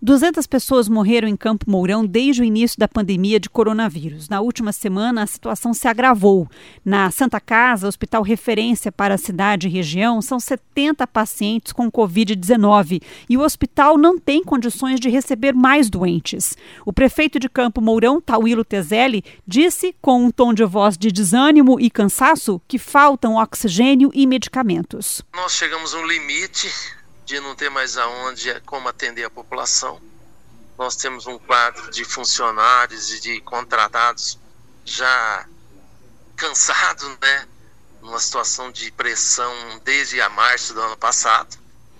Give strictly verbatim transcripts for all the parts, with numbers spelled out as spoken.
duzentas pessoas morreram em Campo Mourão desde o início da pandemia de coronavírus. Na última semana, a situação se agravou. Na Santa Casa, hospital referência para a cidade e região, são setenta pacientes com covid dezenove e o hospital não tem condições de receber mais doentes. O prefeito de Campo Mourão, Tauilo Tezelli, disse com um tom de voz de desânimo e cansaço que faltam oxigênio e medicamentos. Nós chegamos a um limite de não ter mais aonde, como atender a população. Nós temos um quadro de funcionários e de contratados já cansados, né? Numa situação de pressão desde a março do ano passado.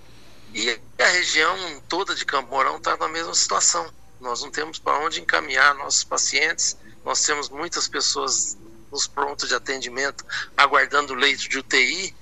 E a região toda de Campo Mourão está na mesma situação. Nós não temos para onde encaminhar nossos pacientes. Nós temos muitas pessoas nos prontos de atendimento aguardando leito de U T I.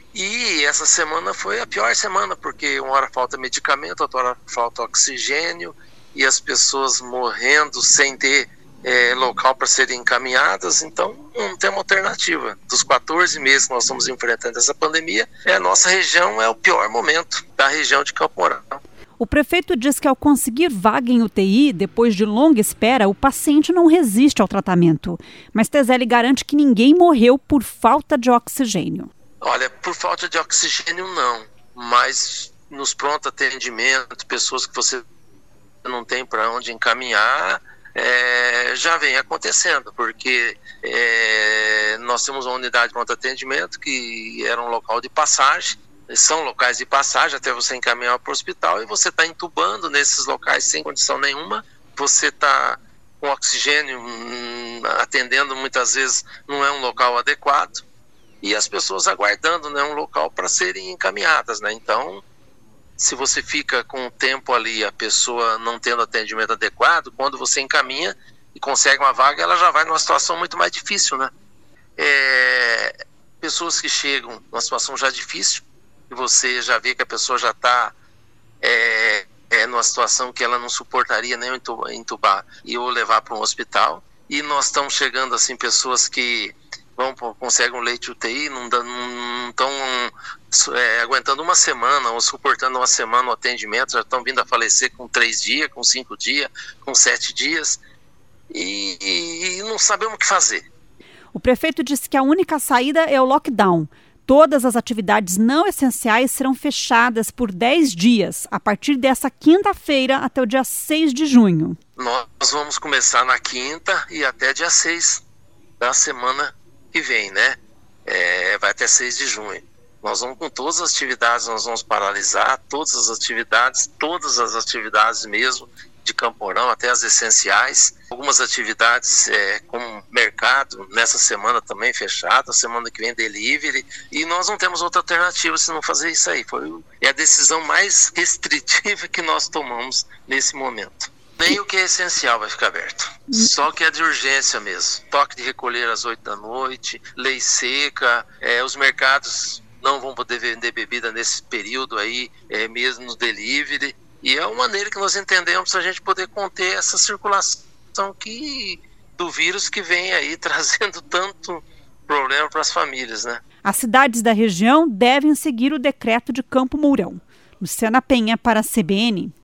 E essa semana foi a pior semana, porque uma hora falta medicamento, outra hora falta oxigênio, e as pessoas morrendo sem ter é, local para serem encaminhadas. Então não tem uma alternativa. Dos quatorze meses que nós estamos enfrentando essa pandemia, é, a nossa região é o pior momento da região de Campo Mourão. O prefeito diz que ao conseguir vaga em U T I, depois de longa espera, o paciente não resiste ao tratamento. Mas Tezelli garante que ninguém morreu por falta de oxigênio. Olha, por falta de oxigênio não, mas nos pronto atendimento, pessoas que você não tem para onde encaminhar, é, já vem acontecendo, porque é, nós temos uma unidade de pronto atendimento que era um local de passagem, são locais de passagem até você encaminhar para o hospital, e você está entubando nesses locais sem condição nenhuma, você está com oxigênio, hum, atendendo muitas vezes não é um local adequado, e as pessoas aguardando, né, um local para serem encaminhadas, né? Então, se você fica com o tempo ali, a pessoa não tendo atendimento adequado, quando você encaminha e consegue uma vaga, ela já vai numa situação muito mais difícil, né? É, pessoas que chegam numa situação já difícil, e você já vê que a pessoa já está é, é, numa situação que ela não suportaria nem entubar e ou levar para um hospital, e nós estamos chegando assim, pessoas que vão, conseguem um leite de U T I, não estão é, aguentando uma semana ou suportando uma semana o atendimento, já estão vindo a falecer com três dias, com cinco dias, com sete dias, e, e, e não sabemos o que fazer. O prefeito disse que a única saída é o lockdown. Todas as atividades não essenciais serão fechadas por dez dias, a partir dessa quinta-feira até o dia seis de junho. Nós vamos começar na quinta e até dia seis da semana que vem, né? É, vai até seis de junho. Nós vamos com todas as atividades, nós vamos paralisar todas as atividades, todas as atividades mesmo de Campo Mourão, até as essenciais. Algumas atividades é, como mercado, nessa semana também fechado, a semana que vem delivery, e nós não temos outra alternativa se não fazer isso aí. Foi é a decisão mais restritiva que nós tomamos nesse momento. Nem o que é essencial vai ficar aberto, só o que é de urgência mesmo. Toque de recolher às oito da noite, lei seca, é, os mercados não vão poder vender bebida nesse período aí, é, mesmo no delivery. E é uma maneira que nós entendemos para a gente poder conter essa circulação que, do vírus que vem aí trazendo tanto problema para as famílias, né? As cidades da região devem seguir o decreto de Campo Mourão. Luciana Penha para a C B N.